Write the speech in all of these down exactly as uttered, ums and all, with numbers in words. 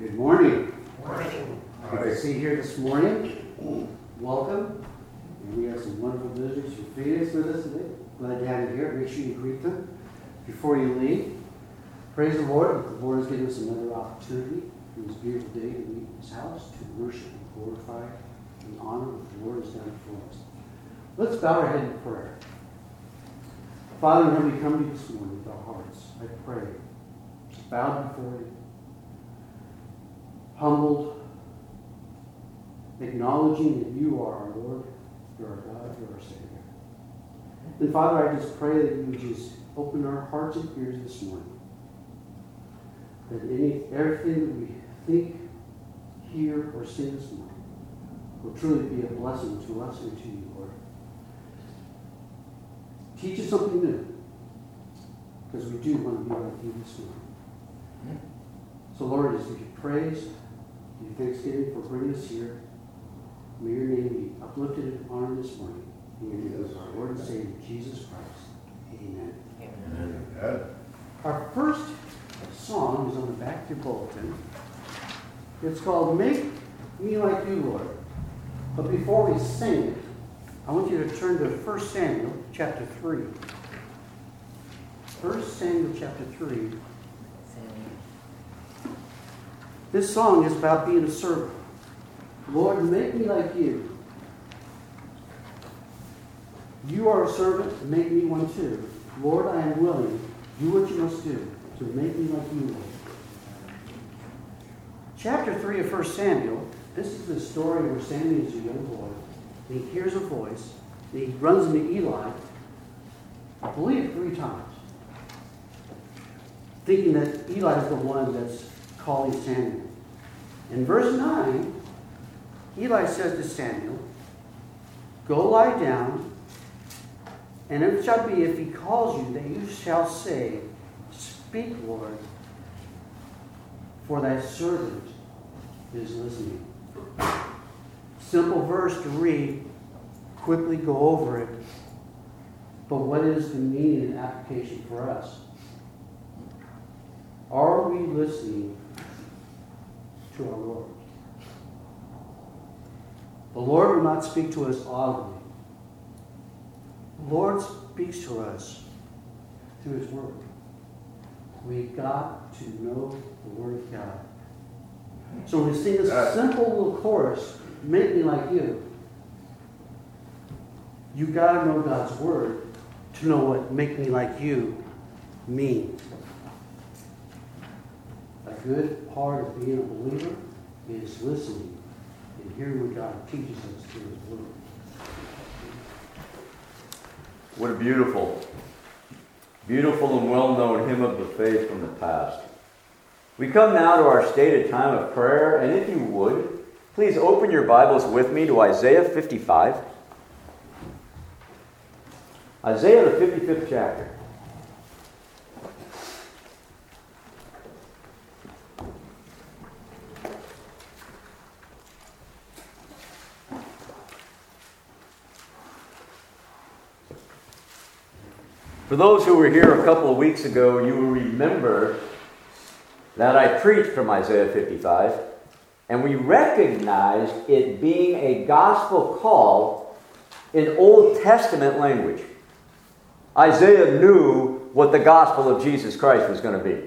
Good morning. Morning. Good to see you here this morning. Welcome. And we have some wonderful visitors from Phoenix with us today. Glad to have you here. Make sure you greet them before you leave. Praise the Lord. The Lord has given us another opportunity in this beautiful day to meet in His house, to worship and glorify and honor what the Lord has done for us. Let's bow our head in prayer. Father, when we come to you this morning with our hearts, I pray, bowed before you, humbled, acknowledging that you are our Lord, you're our God, you're our Savior. And Father, I just pray that you would just open our hearts and ears this morning. That any everything that we think, hear, or sing this morning will truly be a blessing to us and to you, Lord. Teach us something new, because we do want to be like you this morning. So Lord, as we give praise, give you thanksgiving for bringing us here, may your name be uplifted and honored this morning. In the name of our Lord and Savior, Jesus Christ. Amen. Amen. Amen. Our first song is on the back of your bulletin. It's called Make Me Like You, Lord. But before we sing it, I want you to turn to First Samuel chapter three. First Samuel chapter three. This song is about being a servant. Lord, make me like you. You are a servant, make me one too. Lord, I am willing. Do what you must do to make me like you, Lord. Chapter three of First Samuel, this is the story where Samuel is a young boy. And he hears a voice. And he runs into Eli, I believe three times, thinking that Eli is the one that's calling Samuel. In verse nine, Eli says to Samuel, go lie down, and it shall be if he calls you that you shall say, speak, Lord, for thy servant is listening. Simple verse to read, quickly go over it, but what is the meaning and application for us? Are we listening to our Lord? The Lord will not speak to us audibly. The Lord speaks to us through His Word. We've got to know the Word of God. So when we sing this simple little chorus, make me like you, you've got to know God's Word to know what make me like you means. A good part of being a believer is listening and hearing what God teaches us through His Word. What a beautiful, beautiful and well-known hymn of the faith from the past. We come now to our stated time of prayer, and if you would, please open your Bibles with me to Isaiah fifty-five. Isaiah, the fifty-fifth chapter. For those who were here a couple of weeks ago, you will remember that I preached from Isaiah fifty-five, and we recognized it being a gospel call in Old Testament language. Isaiah knew what the gospel of Jesus Christ was going to be.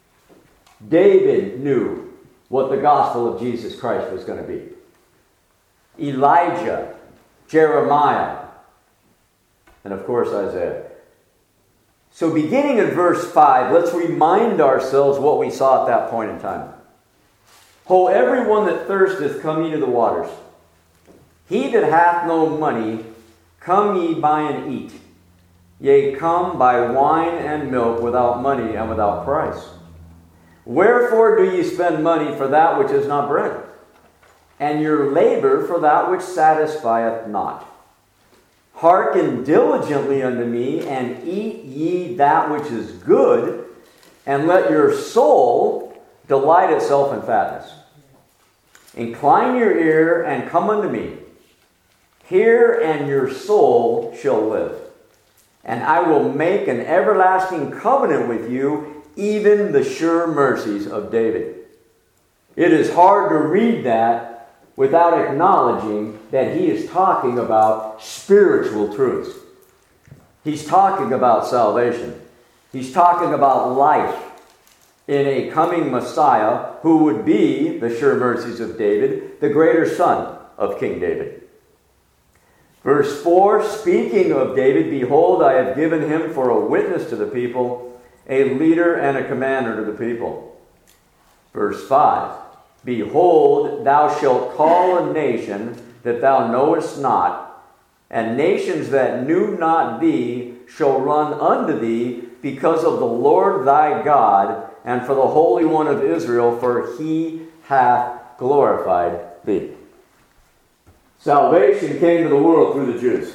David knew what the gospel of Jesus Christ was going to be. Elijah, Jeremiah, and of course Isaiah. So beginning in verse five, let's remind ourselves what we saw at that point in time. Ho, everyone that thirsteth, come ye to the waters. He that hath no money, come ye buy and eat. Yea, come buy wine and milk without money and without price. Wherefore do ye spend money for that which is not bread, and your labor for that which satisfieth not? Hearken diligently unto me, and eat ye that which is good, and let your soul delight itself in fatness. Incline your ear, and come unto me. Hear, and your soul shall live. And I will make an everlasting covenant with you, even the sure mercies of David. It is hard to read that without acknowledging that he is talking about spiritual truths. He's talking about salvation. He's talking about life in a coming Messiah who would be the sure mercies of David, the greater son of King David. Verse four, speaking of David, behold, I have given him for a witness to the people, a leader and a commander to the people. Verse five, behold, thou shalt call a nation that thou knowest not, and nations that knew not thee shall run unto thee because of the Lord thy God, and for the Holy One of Israel, for he hath glorified thee. Salvation came to the world through the Jews.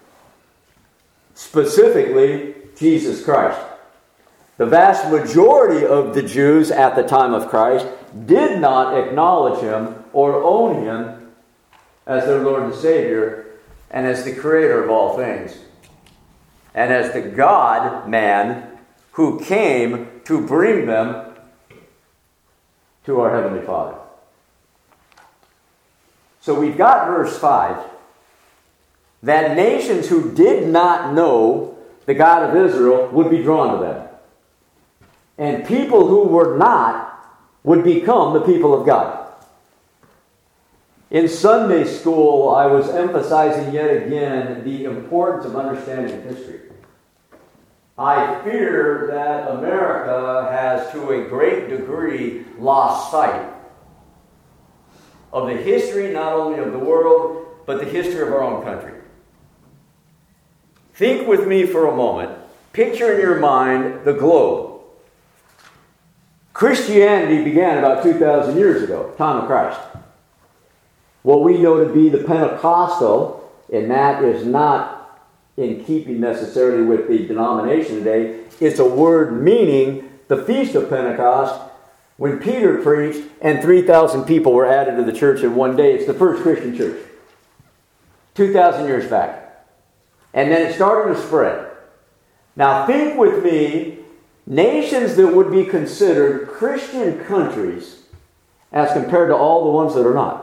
Specifically, Jesus Christ. The vast majority of the Jews at the time of Christ did not acknowledge him or own him as their Lord and Savior and as the creator of all things, and as the God-man who came to bring them to our Heavenly Father. So we've got verse five, that nations who did not know the God of Israel would be drawn to them. And people who were not would become the people of God. In Sunday school, I was emphasizing yet again the importance of understanding history. I fear that America has, to a great degree, lost sight of the history not only of the world, but the history of our own country. Think with me for a moment. Picture in your mind the globe. Christianity began about two thousand years ago, time of Christ. What we know to be the Pentecostal, and that is not in keeping necessarily with the denomination today, it's a word meaning the Feast of Pentecost, when Peter preached and three thousand people were added to the church in one day. It's the first Christian church. two thousand years back. And then it started to spread. Now think with me, nations that would be considered Christian countries as compared to all the ones that are not.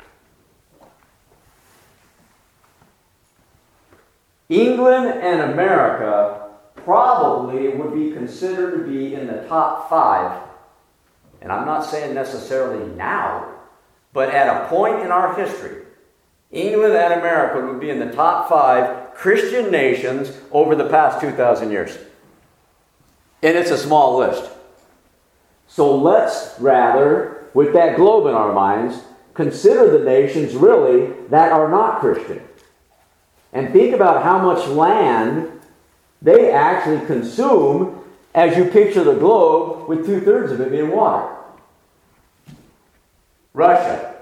England and America probably would be considered to be in the top five. And I'm not saying necessarily now, but at a point in our history, England and America would be in the top five Christian nations over the past two thousand years. And it's a small list. So let's rather, with that globe in our minds, consider the nations really that are not Christian. And think about how much land they actually consume as you picture the globe with two-thirds of it being water. Russia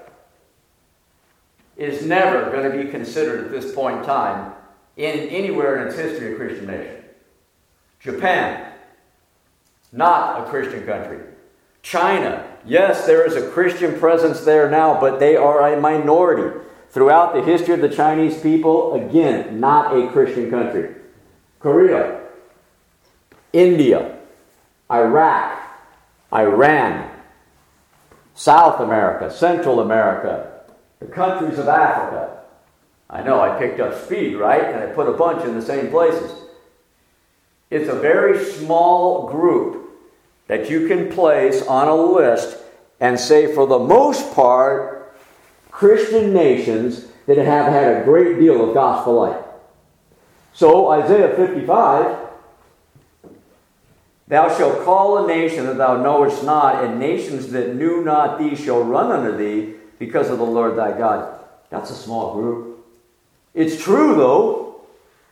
is never going to be considered at this point in time in anywhere in its history a Christian nation. Japan, not a Christian country. China, yes, there is a Christian presence there now, but they are a minority. Throughout the history of the Chinese people, again, not a Christian country. Korea, India, Iraq, Iran, South America, Central America, the countries of Africa. I know I picked up speed, right? And I put a bunch in the same places. It's a very small group that you can place on a list and say, for the most part, Christian nations that have had a great deal of gospel light. So Isaiah fifty-five, thou shalt call a nation that thou knowest not, and nations that knew not thee shall run unto thee because of the Lord thy God. That's a small group. It's true, though.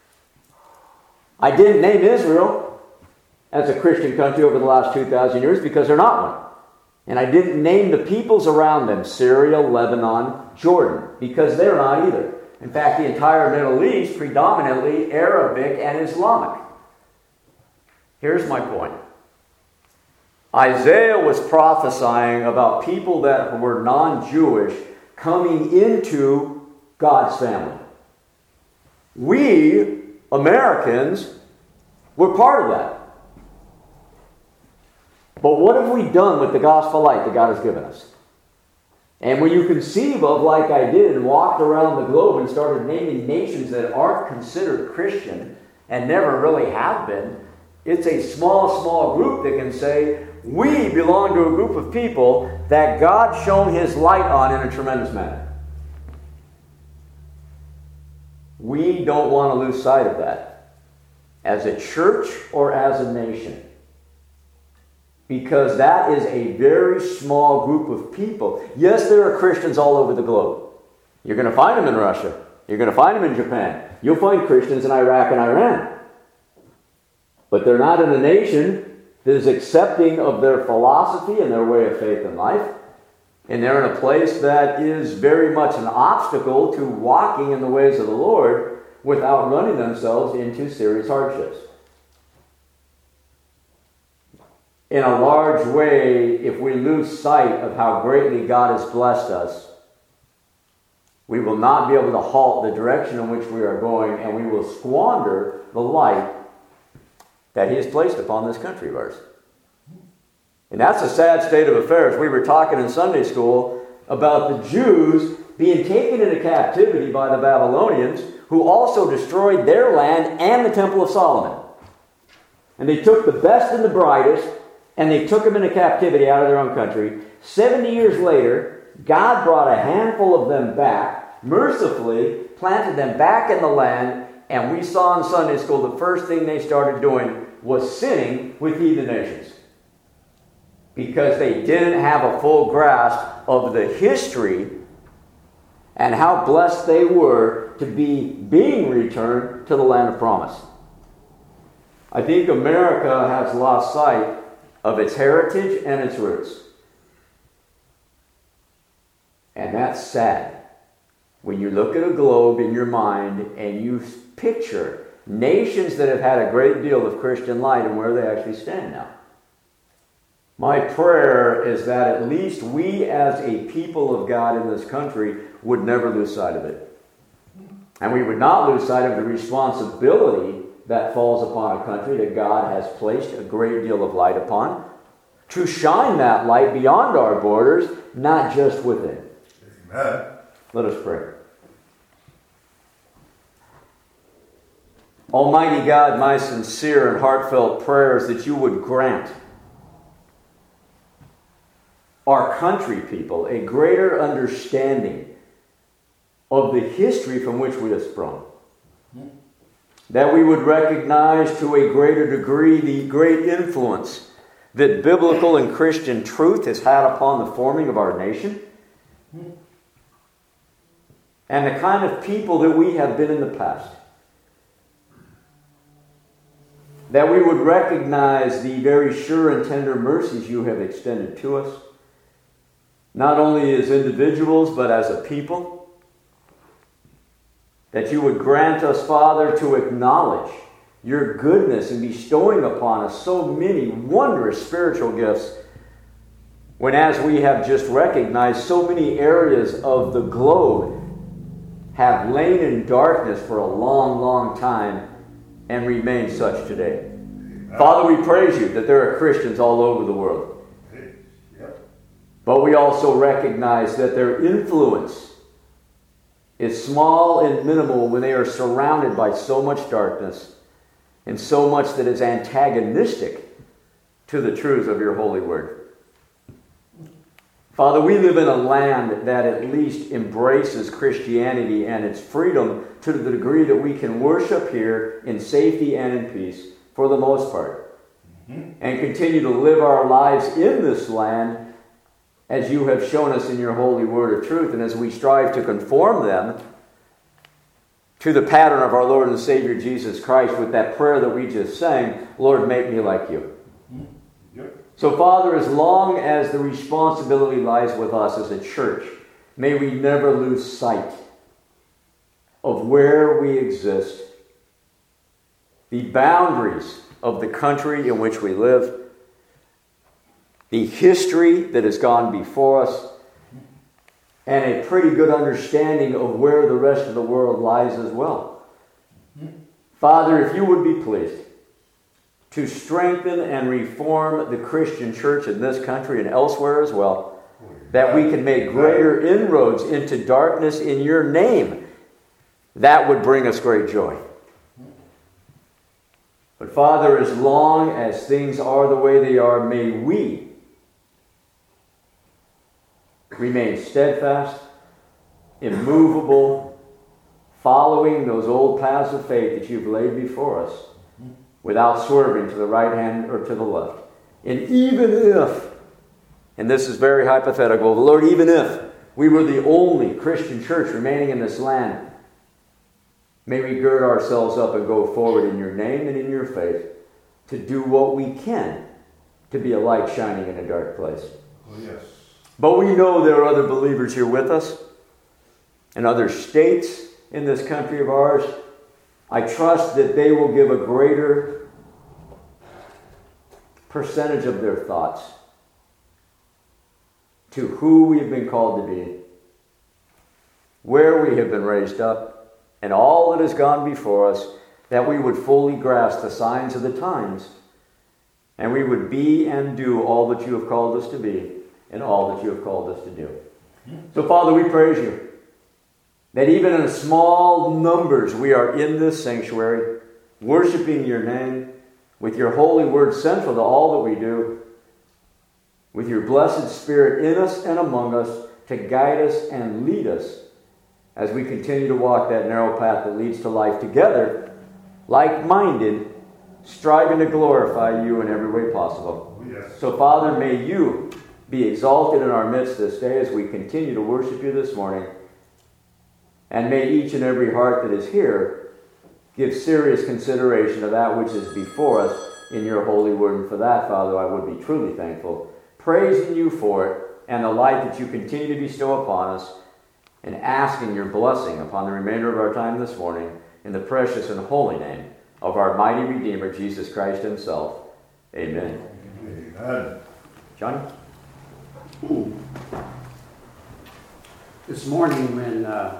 I didn't name Israel as a Christian country over the last two thousand years because they're not one. And I didn't name the peoples around them, Syria, Lebanon, Jordan, because they're not either. In fact, the entire Middle East, predominantly Arabic and Islamic. Here's my point. Isaiah was prophesying about people that were non-Jewish coming into God's family. We, Americans, were part of that. But what have we done with the gospel light that God has given us? And when you conceive of, like I did, and walked around the globe and started naming nations that aren't considered Christian and never really have been, it's a small, small group that can say, we belong to a group of people that God shone His light on in a tremendous manner. We don't want to lose sight of that as a church or as a nation. Because that is a very small group of people. Yes, there are Christians all over the globe. You're going to find them in Russia. You're going to find them in Japan. You'll find Christians in Iraq and Iran. But they're not in a nation that is accepting of their philosophy and their way of faith and life. And they're in a place that is very much an obstacle to walking in the ways of the Lord without running themselves into serious hardships. In a large way, if we lose sight of how greatly God has blessed us, we will not be able to halt the direction in which we are going, and we will squander the light that He has placed upon this country of ours. And that's a sad state of affairs. We were talking in Sunday school about the Jews being taken into captivity by the Babylonians, who also destroyed their land and the Temple of Solomon. And they took the best and the brightest, and they took them into captivity out of their own country. Seventy years later, God brought a handful of them back, mercifully planted them back in the land, and we saw in Sunday school the first thing they started doing was sinning with heathen nations. Because they didn't have a full grasp of the history and how blessed they were to be being returned to the land of promise. I think America has lost sight of its heritage and its roots. And that's sad. When you look at a globe in your mind and you picture nations that have had a great deal of Christian light and where they actually stand now. My prayer is that at least we as a people of God in this country would never lose sight of it. And we would not lose sight of the responsibility that falls upon a country that God has placed a great deal of light upon, to shine that light beyond our borders, not just within. Amen. Let us pray. Almighty God, my sincere and heartfelt prayer is that you would grant our country people a greater understanding of the history from which we have sprung. That we would recognize to a greater degree the great influence that biblical and Christian truth has had upon the forming of our nation, and the kind of people that we have been in the past. That we would recognize the very sure and tender mercies you have extended to us, not only as individuals, but as a people. That you would grant us, Father, to acknowledge your goodness in bestowing upon us so many wondrous spiritual gifts, when, as we have just recognized, so many areas of the globe have lain in darkness for a long, long time and remain such today. Amen. Father, we praise you that there are Christians all over the world. Yep. But we also recognize that their influence is small and minimal when they are surrounded by so much darkness and so much that is antagonistic to the truth of your holy word. Father, we live in a land that at least embraces Christianity and its freedom to the degree that we can worship here in safety and in peace for the most part, mm-hmm. and continue to live our lives in this land as you have shown us in your holy word of truth, and as we strive to conform them to the pattern of our Lord and Savior Jesus Christ with that prayer that we just sang, Lord, make me like you. Yep. So, Father, as long as the responsibility lies with us as a church, may we never lose sight of where we exist, the boundaries of the country in which we live, the history that has gone before us, and a pretty good understanding of where the rest of the world lies as well. Father, if you would be pleased to strengthen and reform the Christian church in this country and elsewhere as well, that we can make greater inroads into darkness in your name, that would bring us great joy. But Father, as long as things are the way they are, may we remain steadfast, immovable, following those old paths of faith that you've laid before us, without swerving to the right hand or to the left. And even if, and this is very hypothetical, Lord, even if we were the only Christian church remaining in this land, may we gird ourselves up and go forward in your name and in your faith to do what we can to be a light shining in a dark place. Oh, yes. But we know there are other believers here with us in other states in this country of ours. I trust that they will give a greater percentage of their thoughts to who we have been called to be, where we have been raised up, and all that has gone before us, that we would fully grasp the signs of the times, and we would be and do all that you have called us to be, and all that you have called us to do. So, Father, we praise you that even in small numbers we are in this sanctuary, worshiping your name, with your holy word central to all that we do, with your blessed Spirit in us and among us to guide us and lead us as we continue to walk that narrow path that leads to life together, like-minded, striving to glorify you in every way possible. Yes. So, Father, may you be exalted in our midst this day as we continue to worship you this morning. And may each and every heart that is here give serious consideration of that which is before us in your holy word. And for that, Father, I would be truly thankful, praising you for it and the light that you continue to bestow upon us, and asking your blessing upon the remainder of our time this morning in the precious and holy name of our mighty Redeemer, Jesus Christ himself. Amen. Amen. Johnny? This morning when uh,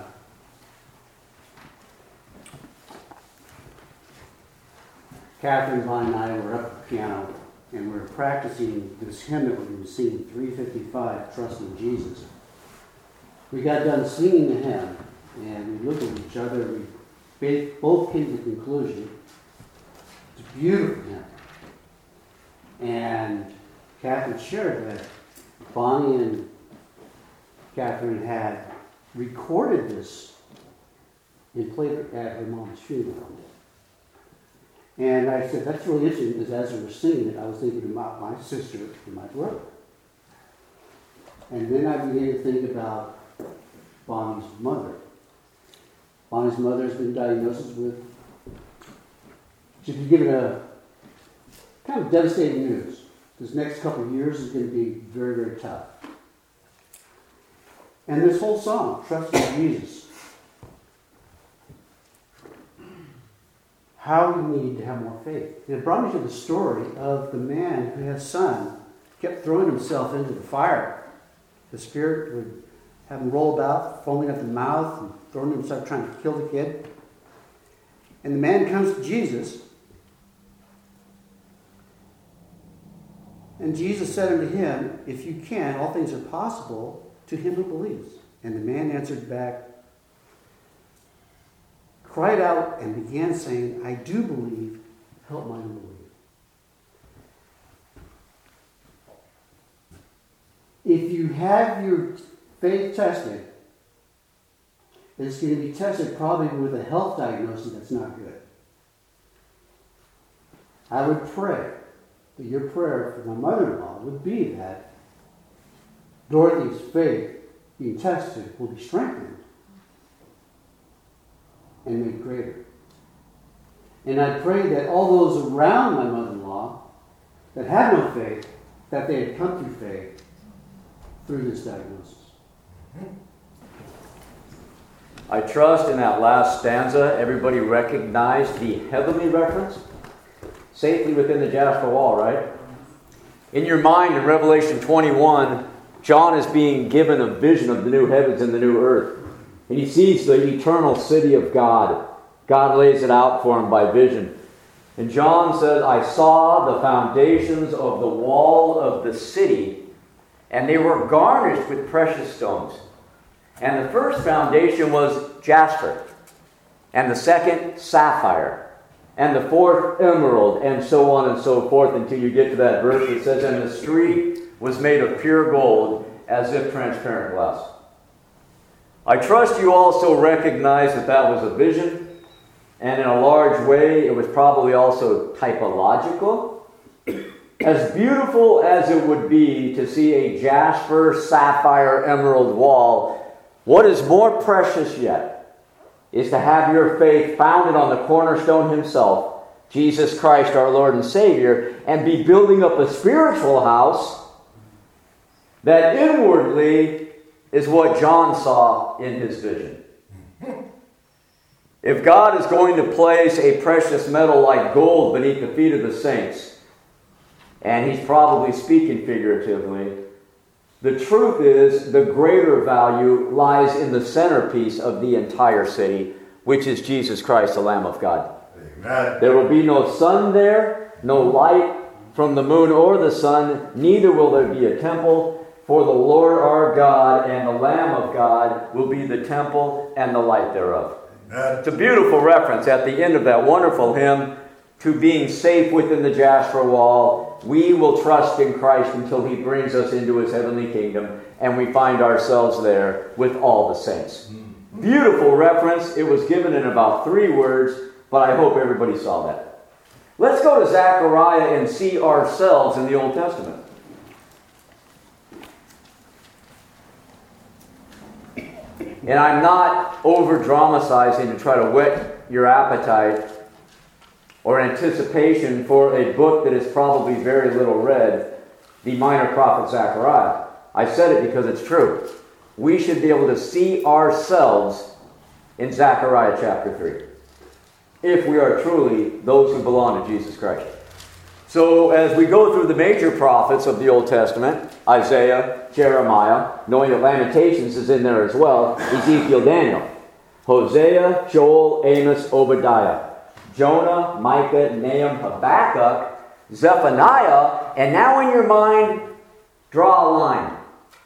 Catherine, Vaughn, and I were up at the piano and we were practicing this hymn that we were singing, three fifty-five, Trust in Jesus. We got done singing the hymn and we looked at each other. We both came to the conclusion it's a beautiful hymn. And Catherine shared that Bonnie and Catherine had recorded this and played it at her mom's funeral. And I said, that's really interesting, because as we were singing it, I was thinking about my sister and my brother. And then I began to think about Bonnie's mother. Bonnie's mother has been diagnosed with, she's been given a kind of devastating news. This next couple of years is going to be very, very tough. And this whole song, Trust in Jesus, how we need to have more faith. And it brought me to the story of the man who had a son, kept throwing himself into the fire. The spirit would have him roll about, foaming at the mouth, and throwing himself, trying to kill the kid. And the man comes to Jesus, and Jesus said unto him, if you can, all things are possible to him who believes. And the man answered back, cried out and began saying, I do believe, help my unbelief. If you have your faith tested, it's going to be tested probably with a health diagnosis that's not good. I would pray that your prayer for my mother-in-law would be that Dorothy's faith being tested will be strengthened and made greater. And I pray that all those around my mother-in-law that had no faith, that they had come through faith through this diagnosis. I trust in that last stanza everybody recognized the heavenly reference safely within the Jasper wall, right? In your mind, in Revelation twenty-one, John is being given a vision of the new heavens and the new earth. And he sees the eternal city of God. God lays it out for him by vision. And John says, I saw the foundations of the wall of the city, and they were garnished with precious stones. And the first foundation was jasper, and the second sapphire, and the fourth emerald, and so on and so forth until you get to that verse that says, and the street was made of pure gold, as if transparent glass. I trust you also recognize that that was a vision, and in a large way it was probably also typological. As beautiful as it would be to see a jasper, sapphire, emerald wall, what is more precious yet is to have your faith founded on the cornerstone himself, Jesus Christ, our Lord and Savior, and be building up a spiritual house that inwardly is what John saw in his vision. If God is going to place a precious metal like gold beneath the feet of the saints, and he's probably speaking figuratively, the truth is the greater value lies in the centerpiece of the entire city, which is Jesus Christ, the Lamb of God. Amen. There will be no sun there, no light from the moon or the sun, neither will there be a temple, for the Lord our God and the Lamb of God will be the temple and the light thereof. Amen. It's a beautiful reference at the end of that wonderful hymn to being safe within the jasper wall. We will trust in Christ until he brings us into his heavenly kingdom, and we find ourselves there with all the saints. Mm. Beautiful reference. It was given in about three words, but I hope everybody saw that. Let's go to Zechariah and see ourselves in the Old Testament. And I'm not over-dramatizing to try to whet your appetite or anticipation for a book that is probably very little read, the minor prophet Zechariah. I said it because it's true. We should be able to see ourselves in Zechariah chapter three, if we are truly those who belong to Jesus Christ. So as we go through the major prophets of the Old Testament, Isaiah, Jeremiah, knowing that Lamentations is in there as well, Ezekiel, Daniel, Hosea, Joel, Amos, Obadiah, Jonah, Micah, Nahum, Habakkuk, Zephaniah, and now in your mind, draw a line.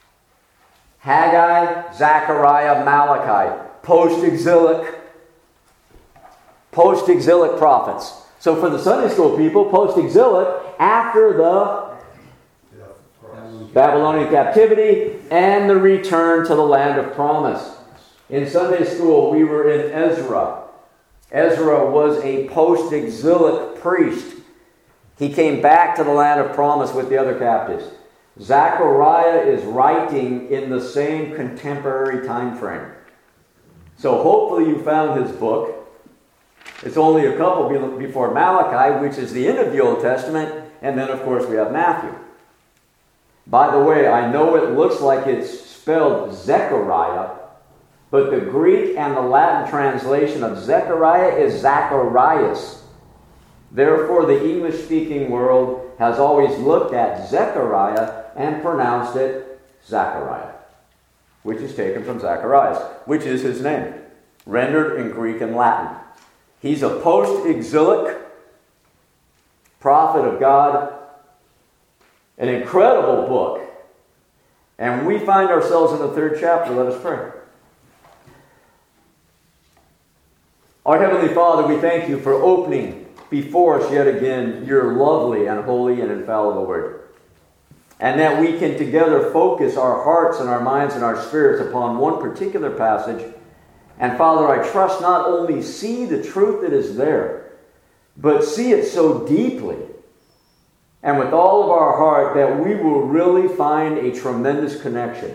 Haggai, Zechariah, Malachi, post-exilic, post-exilic prophets. So for the Sunday school people, post-exilic, after the Babylonian captivity and the return to the land of promise. In Sunday school, we were in Ezra. Ezra was a post-exilic priest. He came back to the land of promise with the other captives. Zechariah is writing in the same contemporary time frame. So hopefully you found his book. It's only a couple before Malachi, which is the end of the Old Testament, and then of course we have Matthew. By the way, I know it looks like it's spelled Zechariah, but the Greek and the Latin translation of Zechariah is Zacharias. Therefore, the English-speaking world has always looked at Zechariah and pronounced it Zachariah, which is taken from Zacharias, which is his name, rendered in Greek and Latin. He's a post-exilic prophet of God, an incredible book. And we find ourselves in the third chapter. Let us pray. Our Heavenly Father, we thank you for opening before us yet again your lovely and holy and infallible word. And that we can together focus our hearts and our minds and our spirits upon one particular passage. And Father, I trust not only see the truth that is there, but see it so deeply and with all of our heart that we will really find a tremendous connection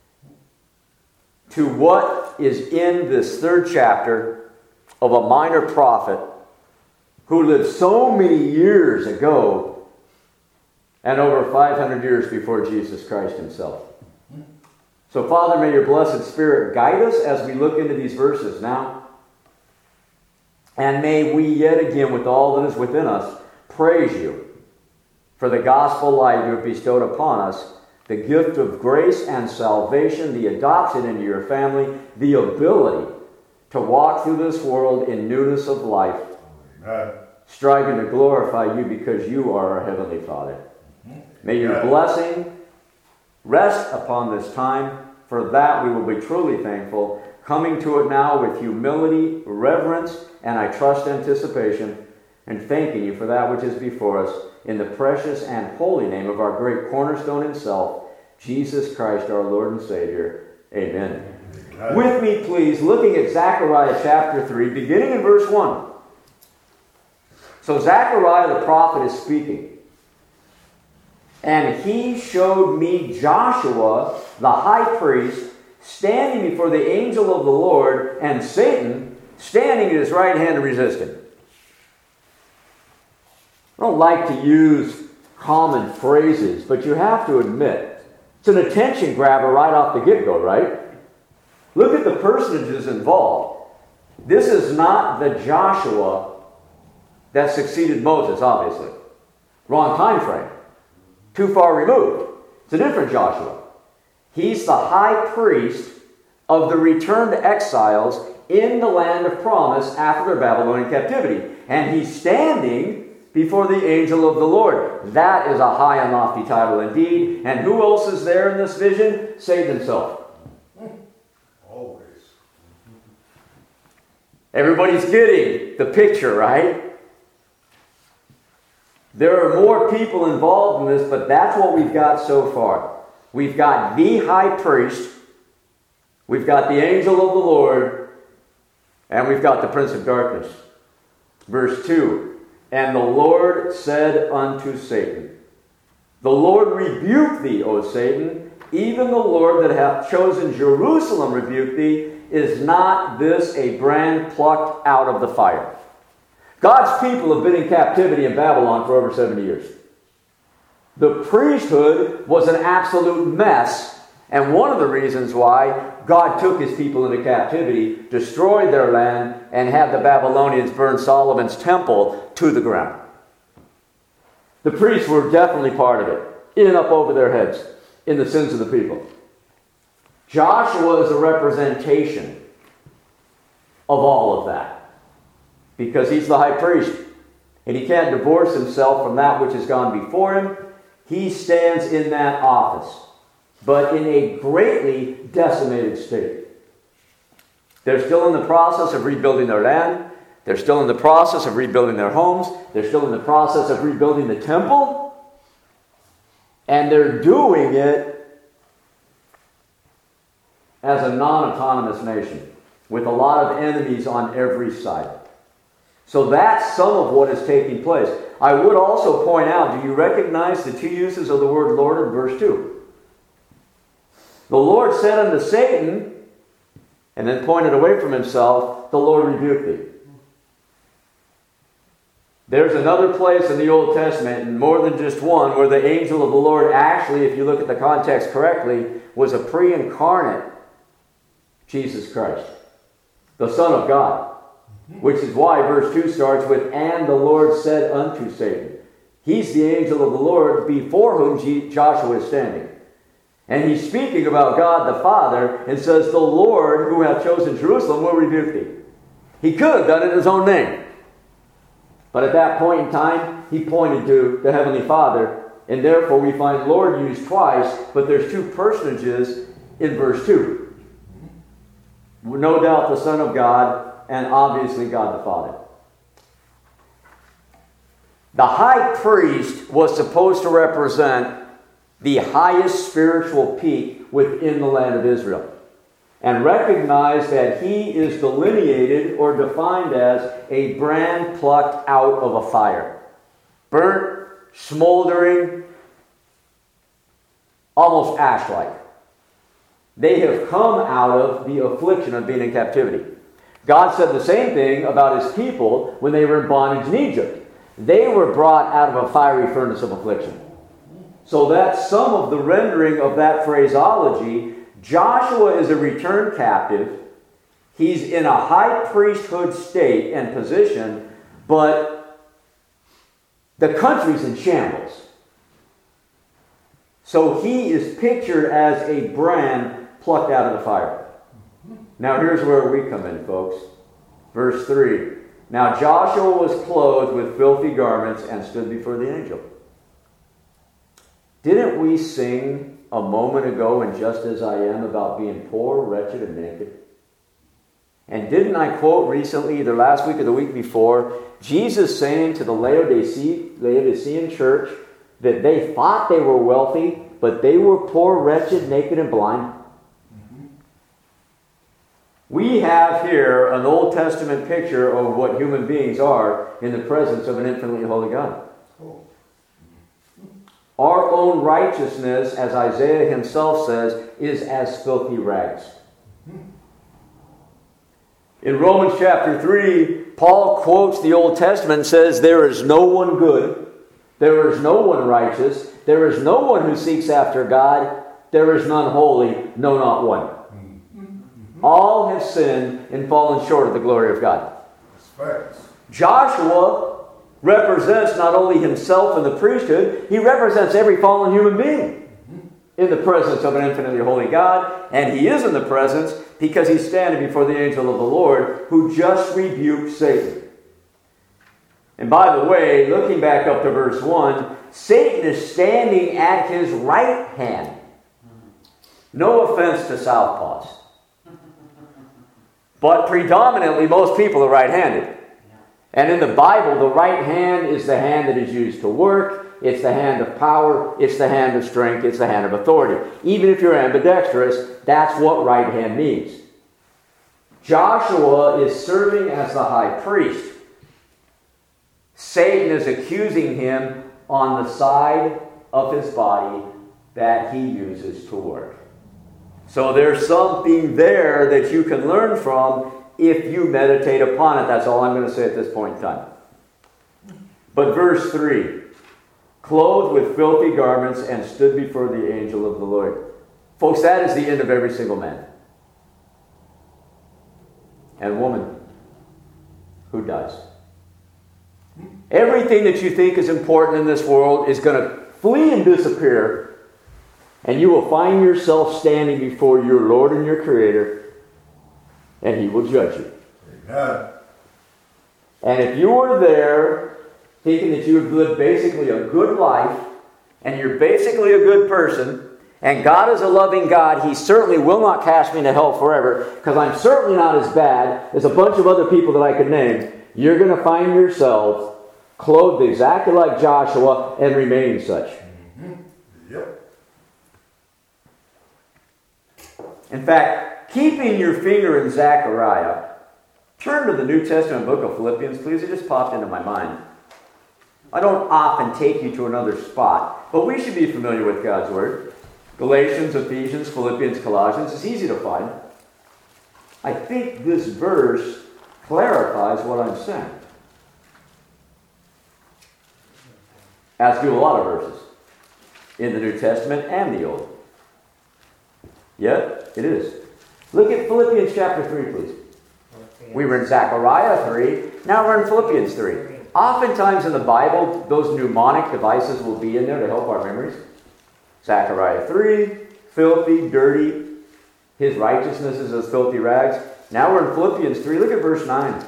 to what is in this third chapter of a minor prophet who lived so many years ago and over five hundred years before Jesus Christ himself. So, Father, may your blessed Spirit guide us as we look into these verses now. And may we yet again, with all that is within us, praise you for the gospel light you have bestowed upon us, the gift of grace and salvation, the adoption into your family, the ability to walk through this world in newness of life, Amen. striving to glorify you because you are our Heavenly Father. May your Amen. blessing rest upon this time. For that we will be truly thankful, coming to it now with humility, reverence, and I trust anticipation, and thanking you for that which is before us, in the precious and holy name of our great cornerstone himself, Jesus Christ, our Lord and Savior. Amen. Amen. With me, please, looking at Zechariah chapter three, beginning in verse one. So Zechariah the prophet is speaking. And he showed me Joshua, the high priest, standing before the angel of the Lord, and Satan standing at his right hand resisting. I don't like to use common phrases, but you have to admit, it's an attention grabber right off the get-go, right? Look at the personages involved. This is not the Joshua that succeeded Moses, obviously. Wrong time frame. Too far removed. It's a different Joshua. He's the high priest of the returned exiles in the land of promise after their Babylonian captivity. And he's standing before the angel of the Lord. That is a high and lofty title indeed. And who else is there in this vision? Satan himself. Always. Everybody's getting the picture, right? There are more people involved in this, but that's what we've got so far. We've got the high priest, we've got the angel of the Lord, and we've got the prince of darkness. Verse two, and the Lord said unto Satan, the Lord rebuke thee, O Satan, even the Lord that hath chosen Jerusalem rebuke thee. Is not this a brand plucked out of the fire? God's people have been in captivity in Babylon for over seventy years. The priesthood was an absolute mess, and one of the reasons why God took his people into captivity, destroyed their land, and had the Babylonians burn Solomon's temple to the ground. The priests were definitely part of it, in and up over their heads, in the sins of the people. Joshua is a representation of all of that. Because he's the high priest. And he can't divorce himself from that which has gone before him. He stands in that office. But in a greatly decimated state. They're still in the process of rebuilding their land. They're still in the process of rebuilding their homes. They're still in the process of rebuilding the temple. And they're doing it as a non-autonomous nation. With a lot of enemies on every side. So that's some of what is taking place. I would also point out, do you recognize the two uses of the word Lord in verse two? The Lord said unto Satan, and then pointed away from himself, the Lord rebuked thee. There's another place in the Old Testament, and more than just one, where the angel of the Lord actually, if you look at the context correctly, was a pre-incarnate Jesus Christ, the Son of God. Which is why verse two starts with, and the Lord said unto Satan. He's the angel of the Lord before whom Joshua is standing. And he's speaking about God the Father and says, the Lord who hath chosen Jerusalem will rebuke thee. He could have done it in his own name. But at that point in time, he pointed to the Heavenly Father. And therefore we find Lord used twice, but there's two personages in verse two. No doubt the Son of God, and obviously God the Father. The high priest was supposed to represent the highest spiritual peak within the land of Israel. And recognize that he is delineated or defined as a brand plucked out of a fire. Burnt, smoldering, almost ash-like. They have come out of the affliction of being in captivity. God said the same thing about his people when they were in bondage in Egypt. They were brought out of a fiery furnace of affliction. So that's some of the rendering of that phraseology. Joshua is a returned captive. He's in a high priesthood state and position, but the country's in shambles. So he is pictured as a brand plucked out of the fire. Now here's where we come in, folks. Verse three. Now Joshua was clothed with filthy garments and stood before the angel. Didn't we sing a moment ago, and just as I am, about being poor, wretched, and naked? And didn't I quote recently, either last week or the week before, Jesus saying to the Laodicean, Laodicean church that they thought they were wealthy, but they were poor, wretched, naked, and blind? Mm-hmm. We have here an Old Testament picture of what human beings are in the presence of an infinitely holy God. Cool. Our own righteousness, as Isaiah himself says, is as filthy rags. In Romans chapter three, Paul quotes the Old Testament and says, there is no one good, there is no one righteous, there is no one who seeks after God, there is none holy, no, not one. Mm-hmm. All have sinned and fallen short of the glory of God. That's facts. Joshua represents not only himself in the priesthood, he represents every fallen human being in the presence of an infinitely holy God, and he is in the presence because he's standing before the angel of the Lord who just rebuked Satan. And by the way, looking back up to verse one, Satan is standing at his right hand. No offense to southpaws, but predominantly most people are right-handed. And in the Bible, the right hand is the hand that is used to work. It's the hand of power. It's the hand of strength. It's the hand of authority. Even if you're ambidextrous, that's what right hand means. Joshua is serving as the high priest. Satan is accusing him on the side of his body that he uses to work. So there's something there that you can learn from if you meditate upon it. That's all I'm going to say at this point in time. But verse three, clothed with filthy garments and stood before the angel of the Lord. Folks, that is the end of every single man and woman who dies. Everything that you think is important in this world is going to flee and disappear, and you will find yourself standing before your Lord and your Creator, and He will judge you. Amen. And if you are there thinking that you have lived basically a good life, and you're basically a good person, and God is a loving God, He certainly will not cast me into hell forever, because I'm certainly not as bad as a bunch of other people that I could name, you're going to find yourself clothed exactly like Joshua and remaining such. Mm-hmm. Yep. In fact, keeping your finger in Zechariah, turn to the New Testament book of Philippians, please. It just popped into my mind. I don't often take you to another spot, but we should be familiar with God's Word. Galatians, Ephesians, Philippians, Colossians. It's easy to find. I think this verse clarifies what I'm saying. As do a lot of verses in the New Testament and the Old. Yep, it is. Look at Philippians chapter three, please. We were in Zechariah three. Now we're in Philippians three. Oftentimes in the Bible, those mnemonic devices will be in there to help our memories. Zechariah three, filthy, dirty. His righteousness is as filthy rags. Now we're in Philippians three. Look at verse nine.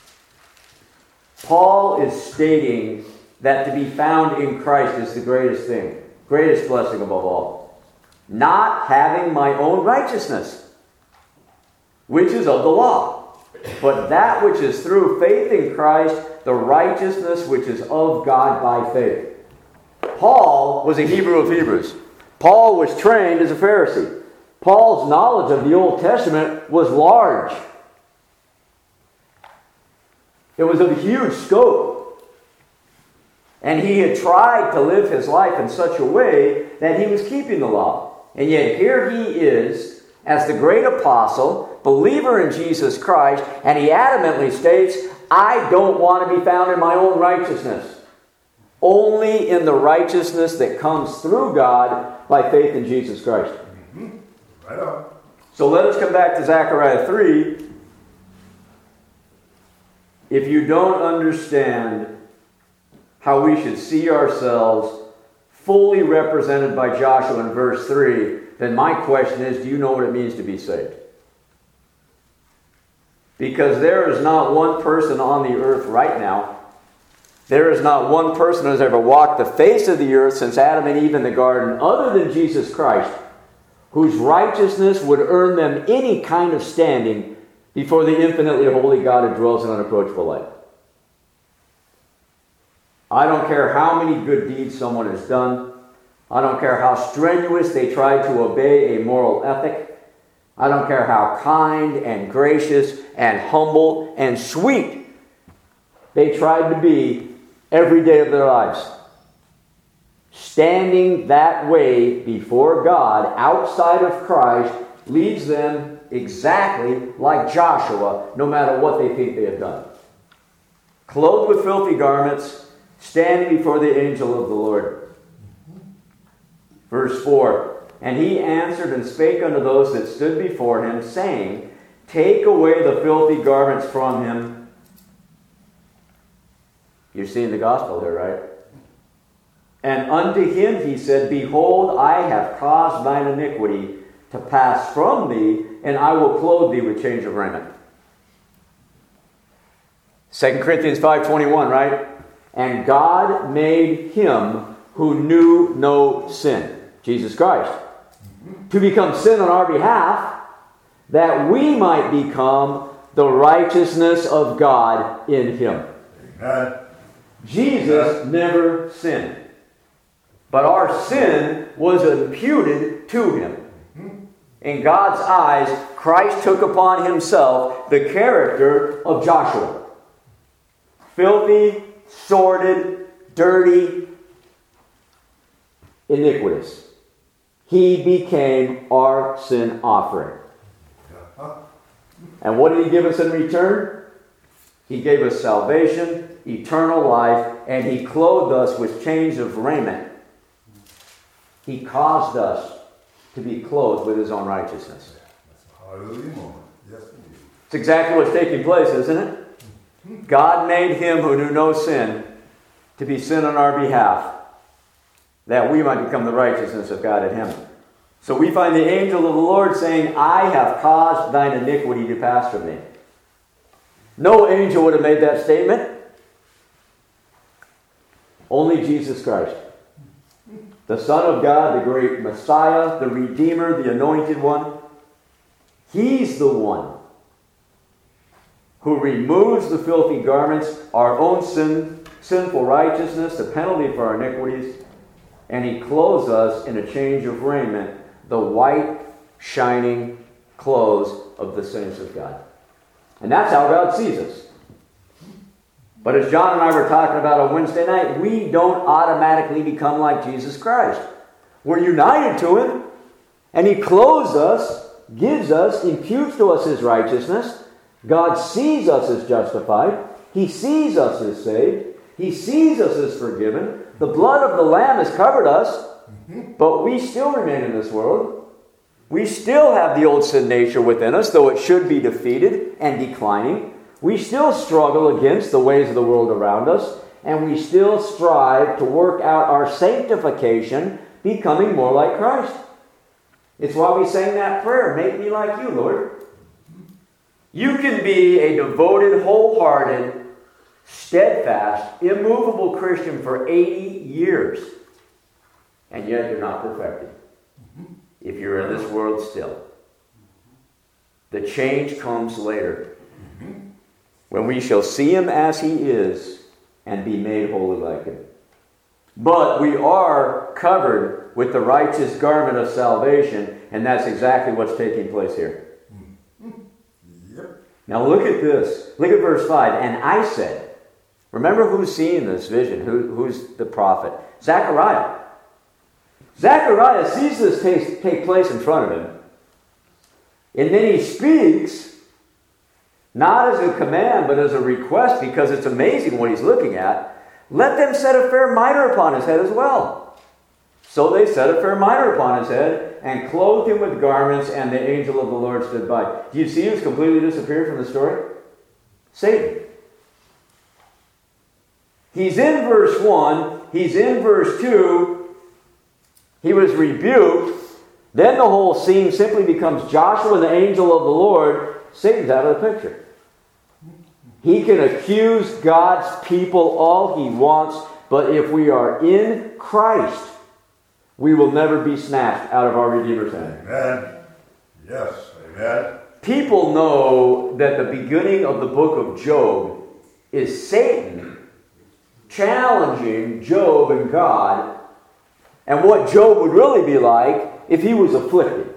Paul is stating that to be found in Christ is the greatest thing, greatest blessing above all. Not having my own righteousness, which is of the law, but that which is through faith in Christ, the righteousness which is of God by faith. Paul was a Hebrew of Hebrews. Paul was trained as a Pharisee. Paul's knowledge of the Old Testament was large. It was of a huge scope. And he had tried to live his life in such a way that he was keeping the law. And yet here he is, as the great apostle, believer in Jesus Christ, and he adamantly states, I don't want to be found in my own righteousness. Only in the righteousness that comes through God by faith in Jesus Christ. Mm-hmm. Right on. So let us come back to Zechariah three. If you don't understand how we should see ourselves fully represented by Joshua in verse three, then my question is, do you know what it means to be saved? Because there is not one person on the earth right now There is not one person who has ever walked the face of the earth since Adam and Eve in the garden, other than Jesus Christ, whose righteousness would earn them any kind of standing before the infinitely holy God who dwells in unapproachable light. I don't care how many good deeds someone has done. I don't care how strenuous they try to obey a moral ethic. I don't care how kind and gracious and humble and sweet they tried to be every day of their lives. Standing that way before God outside of Christ leaves them exactly like Joshua, no matter what they think they have done. Clothed with filthy garments, standing before the angel of the Lord. Verse four, and he answered and spake unto those that stood before him, saying, take away the filthy garments from him. You're seeing the gospel here, right? And unto him he said, behold, I have caused thine iniquity to pass from thee, and I will clothe thee with change of raiment. Second Corinthians five twenty-one, right? And God made him who knew no sin, Jesus Christ, to become sin on our behalf, that we might become the righteousness of God in him. Amen. Jesus never sinned, but our sin was imputed to him. In God's eyes, Christ took upon himself the character of Joshua. Filthy, sordid, dirty, iniquitous. He became our sin offering. And what did he give us in return? He gave us salvation, eternal life, and he clothed us with change of raiment. He caused us to be clothed with his own righteousness. Hallelujah moment. Yes, indeed. It's exactly what's taking place, isn't it? God made him who knew no sin to be sin on our behalf, that we might become the righteousness of God in him. So we find the angel of the Lord saying, I have caused thine iniquity to pass from thee. No angel would have made that statement. Only Jesus Christ, the Son of God, the great Messiah, the Redeemer, the Anointed One. He's the one who removes the filthy garments, our own sin, sinful righteousness, the penalty for our iniquities, and he clothes us in a change of raiment, the white, shining clothes of the saints of God. And that's how God sees us. But as John and I were talking about on Wednesday night, we don't automatically become like Jesus Christ. We're united to him, and he clothes us, gives us, imputes to us his righteousness. God sees us as justified. He sees us as saved. He sees us as forgiven. The blood of the Lamb has covered us, but we still remain in this world. We still have the old sin nature within us, though it should be defeated and declining. We still struggle against the ways of the world around us, and we still strive to work out our sanctification, becoming more like Christ. It's why we sang that prayer, make me like you, Lord. You can be a devoted, wholehearted, steadfast, immovable Christian for eighty years, and yet you're not perfected. If you're in this world still. The change comes later, when we shall see him as he is and be made holy like him. But we are covered with the righteous garment of salvation, and that's exactly what's taking place here. Yep. Now look at this. Look at verse five. And I said, remember who's seeing this vision? Who, who's the prophet? Zechariah. Zechariah sees this take, take place in front of him. And then he speaks, not as a command, but as a request, because it's amazing what he's looking at. Let them set a fair mitre upon his head as well. So they set a fair mitre upon his head, and clothed him with garments, and the angel of the Lord stood by. Do you see who's completely disappeared from the story? Satan. He's in verse one. He's in verse two. He was rebuked. Then the whole scene simply becomes Joshua and the angel of the Lord. Satan's out of the picture. He can accuse God's people all he wants, but if we are in Christ, we will never be snatched out of our Redeemer's hand. Amen. Yes. Amen. People know that the beginning of the book of Job is Satan challenging Job and God, and what Job would really be like if he was afflicted.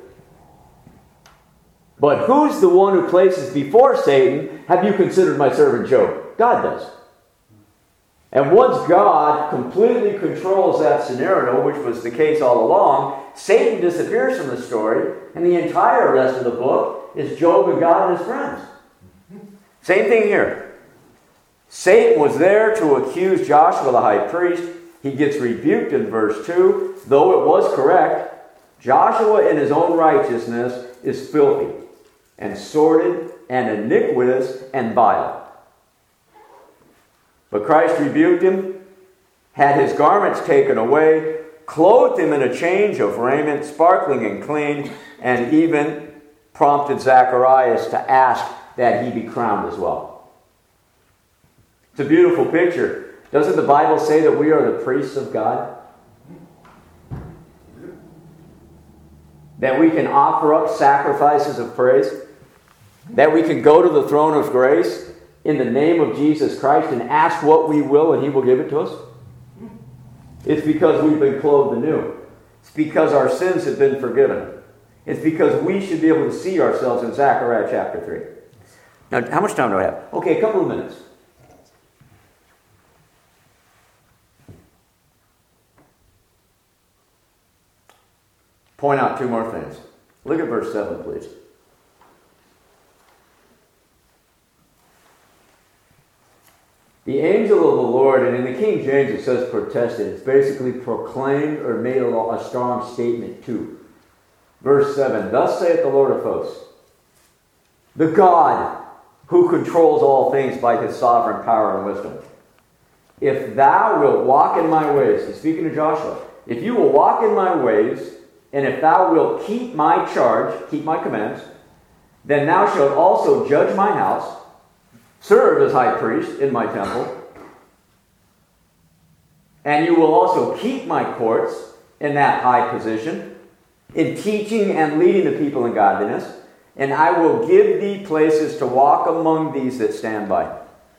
But who's the one who places before Satan, have you considered my servant Job? God does. And once God completely controls that scenario, which was the case all along, Satan disappears from the story, and the entire rest of the book is Job and God and his friends. Same thing here. Satan was there to accuse Joshua the high priest. He gets rebuked in verse two. Though it was correct, Joshua in his own righteousness is filthy and sordid and iniquitous and vile. But Christ rebuked him, had his garments taken away, clothed him in a change of raiment, sparkling and clean, and even prompted Zacharias to ask that he be crowned as well. It's a beautiful picture. Doesn't the Bible say that we are the priests of God? That we can offer up sacrifices of praise? That we can go to the throne of grace in the name of Jesus Christ and ask what we will and he will give it to us? It's because we've been clothed anew. It's because our sins have been forgiven. It's because we should be able to see ourselves in Zechariah chapter three. Now, how much time do I have? Okay, a couple of minutes. Point out two more things. Look at verse seven, please. The angel of the Lord, and in the King James it says protested. It's basically proclaimed or made a, a strong statement to. Verse seven, thus saith the Lord of hosts, the God who controls all things by his sovereign power and wisdom. If thou wilt walk in my ways, he's speaking to Joshua, if you will walk in my ways, and if thou wilt keep my charge, keep my commands, then thou shalt also judge my house, serve as high priest in my temple, and you will also keep my courts in that high position, in teaching and leading the people in godliness, and I will give thee places to walk among these that stand by.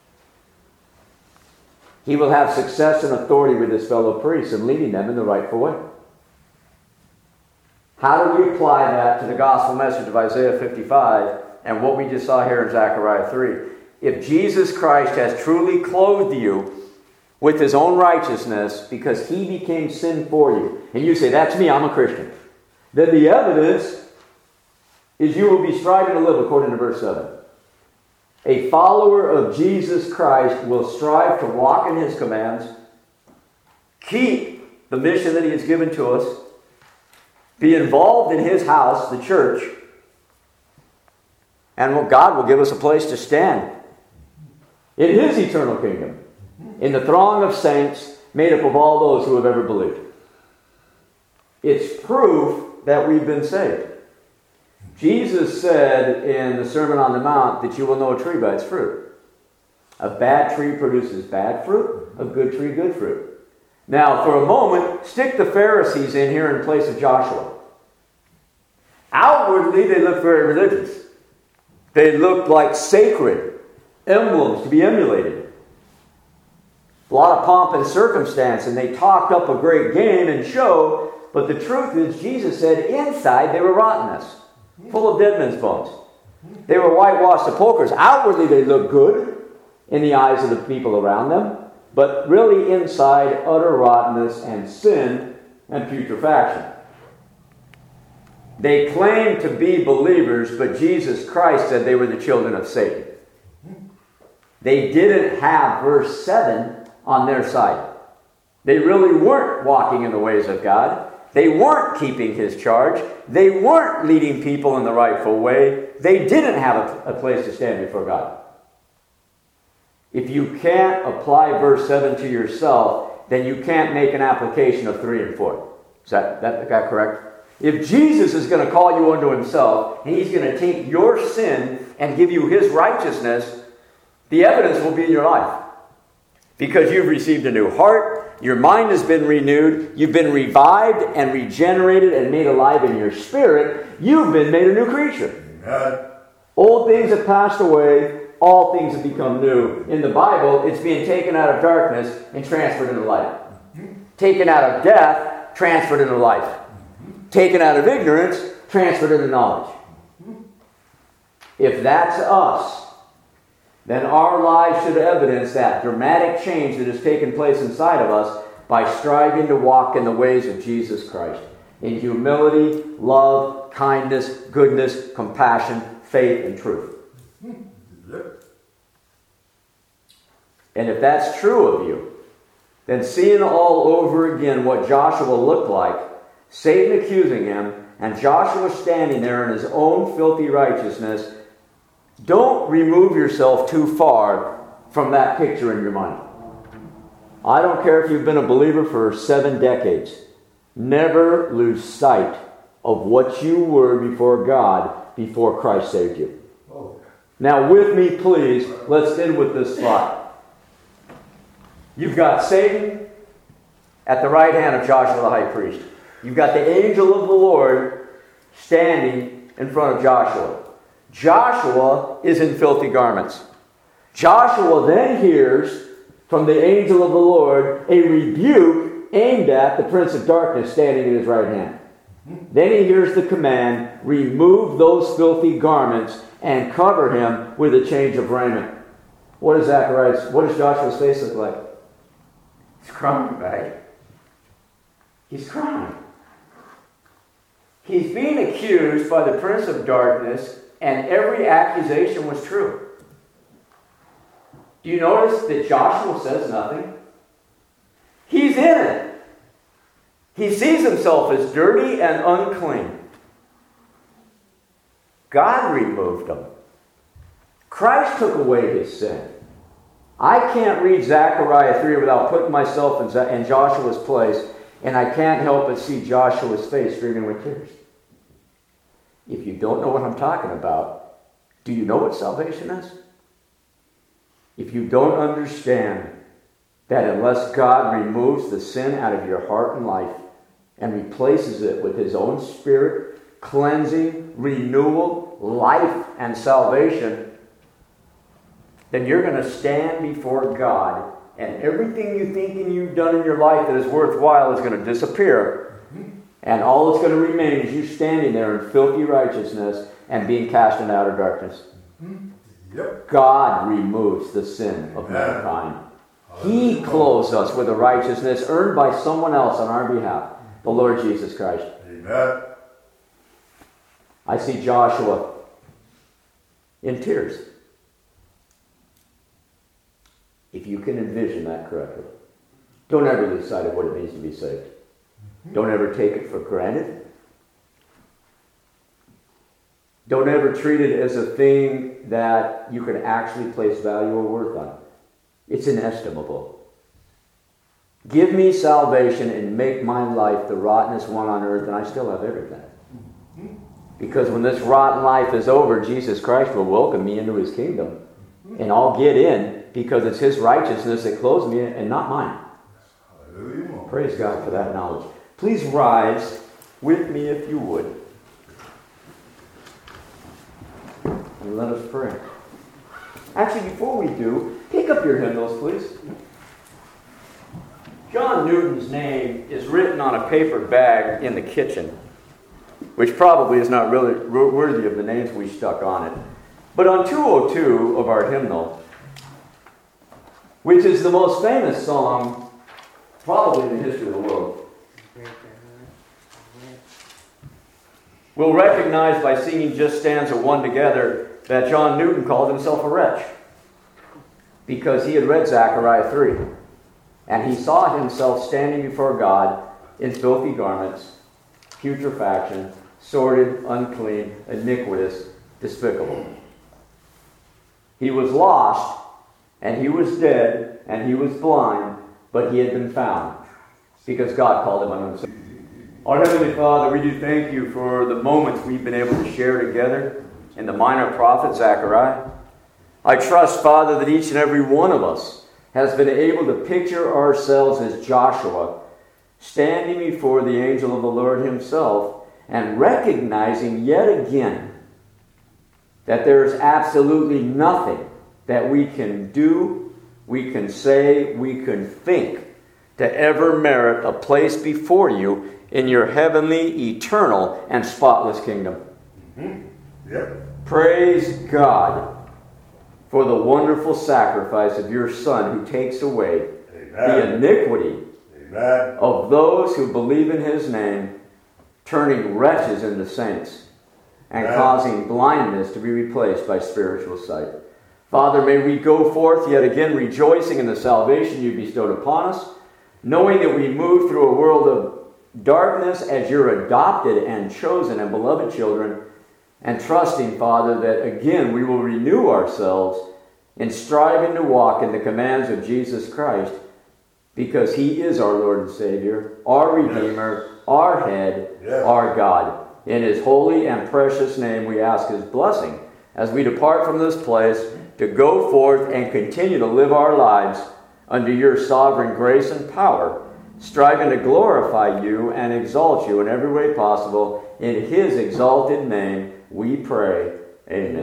He will have success and authority with his fellow priests in leading them in the rightful way. How do we apply that to the gospel message of Isaiah fifty-five and what we just saw here in Zechariah three? If Jesus Christ has truly clothed you with his own righteousness because he became sin for you, and you say, that's me, I'm a Christian, then the evidence is you will be striving to live according to verse seven. A follower of Jesus Christ will strive to walk in his commands, keep the mission that he has given to us, be involved in his house, the church, and God will give us a place to stand in his eternal kingdom, in the throng of saints made up of all those who have ever believed. It's proof that we've been saved. Jesus said in the Sermon on the Mount that you will know a tree by its fruit. A bad tree produces bad fruit, a good tree good fruit. Now, for a moment, stick the Pharisees in here in place of Joshua. Outwardly, they looked very religious. They looked like sacred emblems to be emulated. A lot of pomp and circumstance, and they talked up a great game and show, but the truth is, Jesus said inside they were rottenness, full of dead men's bones. They were whitewashed sepulchres. Outwardly, they looked good in the eyes of the people around them, but really inside, utter rottenness and sin and putrefaction. They claimed to be believers, but Jesus Christ said they were the children of Satan. They didn't have verse seven on their side. They really weren't walking in the ways of God. They weren't keeping his charge. They weren't leading people in the rightful way. They didn't have a, a place to stand before God. If you can't apply verse seven to yourself, then you can't make an application of three and four. Is that, that, that correct? If Jesus is going to call you unto himself, and he's going to take your sin and give you his righteousness, The evidence will be in your life. Because you've received a new heart, your mind has been renewed, you've been revived and regenerated and made alive in your spirit, you've been made a new creature. Amen. Old things have passed away, all things have become new. In the Bible, it's being taken out of darkness and transferred into light. Taken out of death, transferred into life. Taken out of ignorance, transferred into knowledge. If that's us, then our lives should evidence that dramatic change that has taken place inside of us by striving to walk in the ways of Jesus Christ. In humility, love, kindness, goodness, compassion, faith, and truth. And if that's true of you, then seeing all over again what Joshua looked like, Satan accusing him, and Joshua standing there in his own filthy righteousness, don't remove yourself too far from that picture in your mind. I don't care if you've been a believer for seven decades. Never lose sight of what you were before God, before Christ saved you. Now with me, please, let's end with this thought. You've got Satan at the right hand of Joshua the high priest. You've got the angel of the Lord standing in front of Joshua. Joshua is in filthy garments. Joshua then hears from the angel of the Lord a rebuke aimed at the prince of darkness standing in his right hand. Then he hears the command, remove those filthy garments and cover him with a change of raiment. What does Zacharias, what does Joshua's face look like? He's crying, right? He's crying. He's being accused by the prince of darkness, and every accusation was true. Do you notice that Joshua says nothing? He's in it. He sees himself as dirty and unclean. God removed him. Christ took away his sin. I can't read Zechariah three without putting myself in, Z- in Joshua's place, and I can't help but see Joshua's face streaming with tears. If you don't know what I'm talking about, do you know what salvation is? If you don't understand that unless God removes the sin out of your heart and life and replaces it with his own spirit, cleansing, renewal, life, and salvation, then you're going to stand before God, and everything you think and you've done in your life that is worthwhile is going to disappear. And all that's going to remain is you standing there in filthy righteousness and being cast into outer darkness. Yep. God removes the sin of mankind. He clothes us with a righteousness earned by someone else on our behalf, the Lord Jesus Christ. Amen. I see Joshua in tears. If you can envision that correctly. Don't ever lose sight of what it means to be saved. Don't ever take it for granted. Don't ever treat it as a thing that you can actually place value or worth on. It's inestimable. Give me salvation and make my life the rottenest one on earth, and I still have everything. Because when this rotten life is over, Jesus Christ will welcome me into his kingdom. And I'll get in because it's his righteousness that clothes me and not mine. Hallelujah. Praise God for that knowledge. Please rise with me if you would. And let us pray. Actually, before we do, pick up your hymnals, please. John Newton's name is written on a paper bag in the kitchen, which probably is not really worthy of the names we stuck on it. But on two oh two of our hymnal, which is the most famous song probably in the history of the world, we'll recognize by singing just stanza one together that John Newton called himself a wretch because he had read Zechariah three. And he saw himself standing before God in filthy garments, putrefaction, sordid, unclean, iniquitous, despicable. He was lost, and he was dead, and he was blind, but he had been found because God called him unto himself. Our Heavenly Father, we do thank you for the moments we've been able to share together in the minor prophet Zechariah. I trust, Father, that each and every one of us has been able to picture ourselves as Joshua, standing before the angel of the Lord himself and recognizing yet again that there is absolutely nothing that we can do, we can say, we can think to ever merit a place before you in your heavenly, eternal, and spotless kingdom. Mm-hmm. Yep. Praise God for the wonderful sacrifice of your Son who takes away Amen. the iniquity Amen. of those who believe in his name, turning wretches into saints and Amen. causing blindness to be replaced by spiritual sight. Father, may we go forth yet again rejoicing in the salvation you bestowed upon us, knowing that we move through a world of darkness as your adopted and chosen and beloved children, and trusting, Father, that again we will renew ourselves in striving to walk in the commands of Jesus Christ, because he is our Lord and Savior, our Redeemer, yes. our head, yes. our God. In his holy and precious name we ask his blessing as we depart from this place to go forth and continue to live our lives under your sovereign grace and power, striving to glorify you and exalt you in every way possible. In his exalted name we pray. Amen.